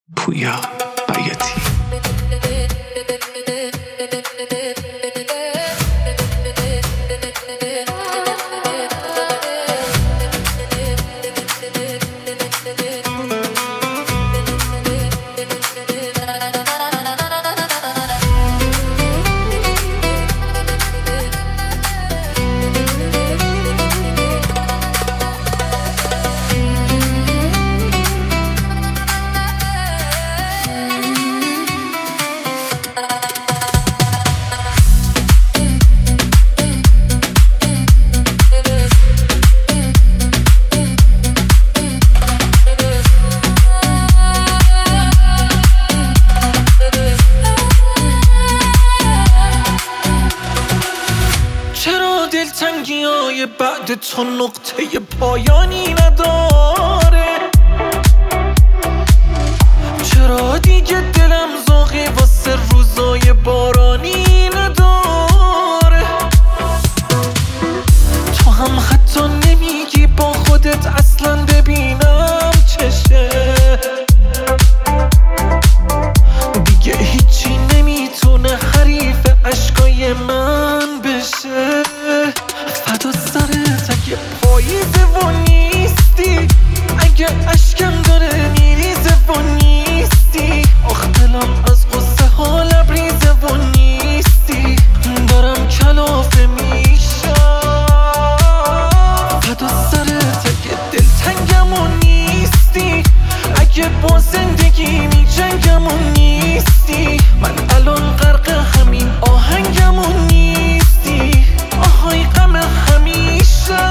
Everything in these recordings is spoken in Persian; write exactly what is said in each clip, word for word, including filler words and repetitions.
پویا بیاتی. دلتنگی های بعد تو نقطه پایانی نداره؟ چرا دیگه دلم ذوقی واسه روزای بارانی نداره؟ تو هم حتی نمیگی با خودت اصلا ببینم چشه. دیگه هیچی نمیتونه حریف عشقای من بشه. فدا سرت اگه پاییزه و نیستی، اگه اشکم داره میریزه و نیستی. آخ دلم از غصه ها لبریزه و نیستی، دارم کلافه میشم. فدا سرت اگه دلتنگم و نیستی، اگه با زندگی میجنگم و نیستی. من الان غرق همین آهنگم و نیستی، آهای غم همیشه.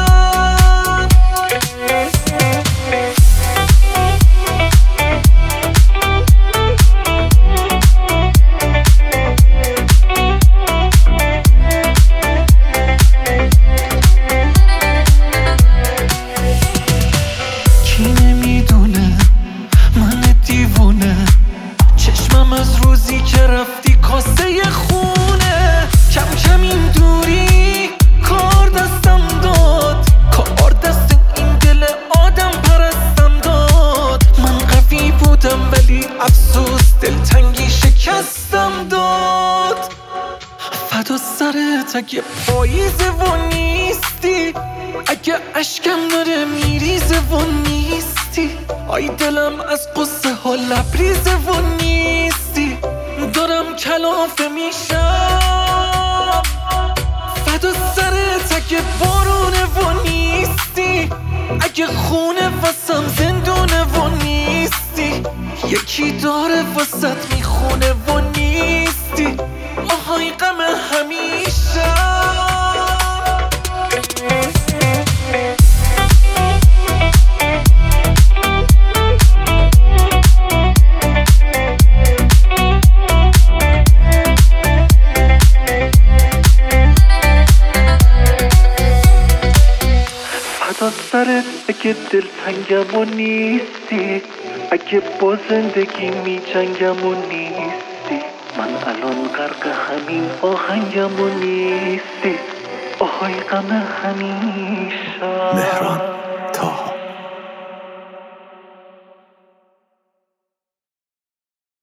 کی نمیدونه من دیوونه، چشمم از روزی که رفتی کاسه خونه. کم کم این دوری کار دستم داد، کار دست این دل آدم پرستم داد. من قوی بودم ولی افسوس دلتنگی شکستم داد. فدا سرت اگه پاییزه و نیستی، اگه اشکم داره میریزه و نیستی. آی دلم از قصه ها لبریزه و نیستی، دارم کلافه میشم. فدا سرت اگه بارونه و نیستی، اگه خونه واسم زندونه و نیستی. یکی داره واسط میخونه و نیستی، آهای غم همیشه. فدا سرت اگه دلتنگم و نیستی، اگه با زندگی میجنگم و نیستی. من الان غرق همین آهنگم و نیستی، آهای غم همیشه. مهران